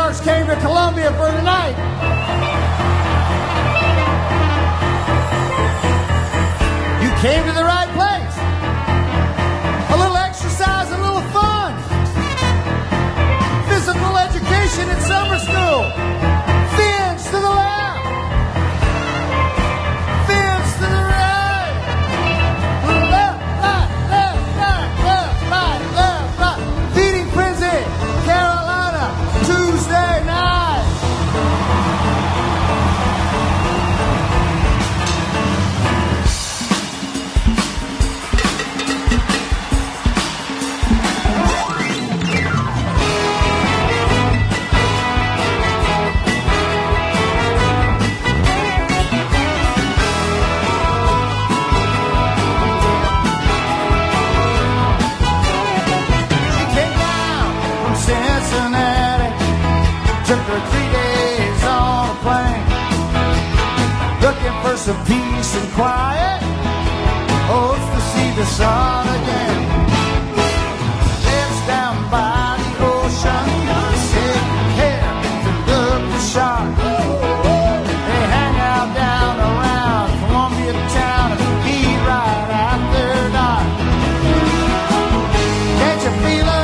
Sharks came to Columbia for the night. You came to the right place. A little exercise, a little fun. Physical education at summer school. Fins to the left. Fins to the right. Left, right, left, right, left, right, left, right. Feeding Frenzy, Carolina, Tuesday night. Cincinnati, took her 3 days on a plane, looking for some peace and quiet, hopes to see the sun again. Lives down by the ocean, taking care to look the shark. They hang out down around Columbia town and eat right after dark. Can't you feel them?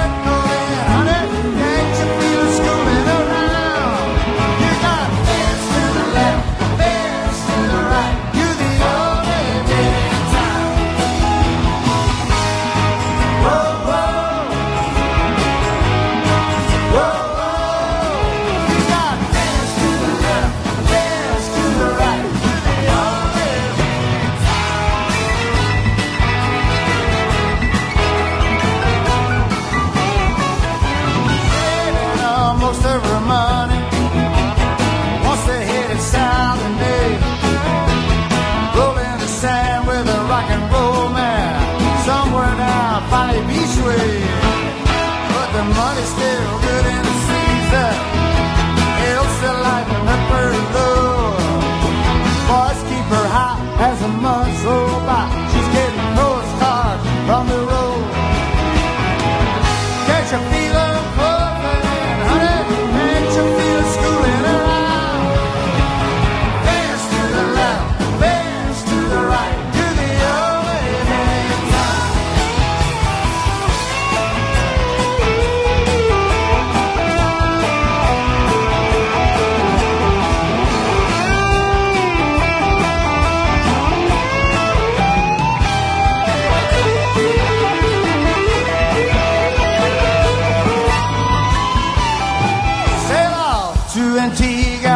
But the money's still good in the season. Helps the life and her pretty low. Boys keep her high as the months roll by. She's getting postcards from the road. Can't you feel her clothing, honey? Can't you feel her schooling around? Fast to the left, fast to the right. You're the only man in town. Antigua,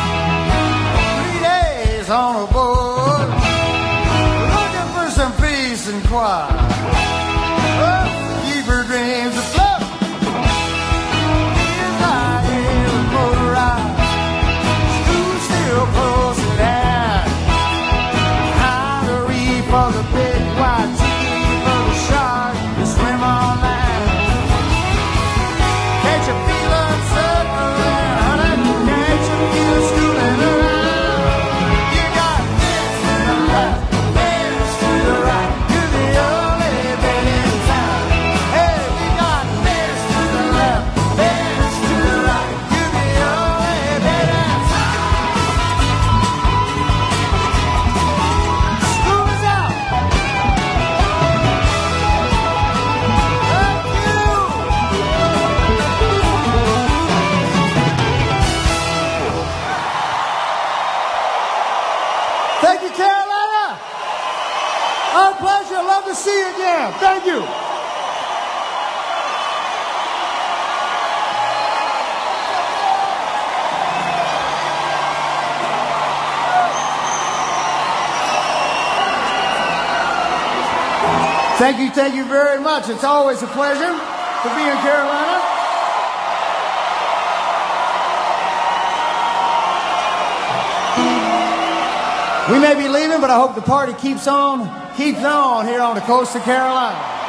3 days on a boat, looking for some peace and quiet. Oh, keep her dreams afloat. Here's my little motor ride. School's still close at hand. Behind the reef for the big white tiki for the shark to swim on land. Can't you feel uncertain? You're schooling around. You got this to the left, this to the right. You're the only bit in town. Hey, we got this to the left, this to the right. You're the only bit in town. School is out. Thank you, Carolina. Our pleasure. Love to see you again. Thank you. Thank you very much. It's always a pleasure to be in Carolina. We may be leaving, but I hope the party keeps on here on the coast of Carolina.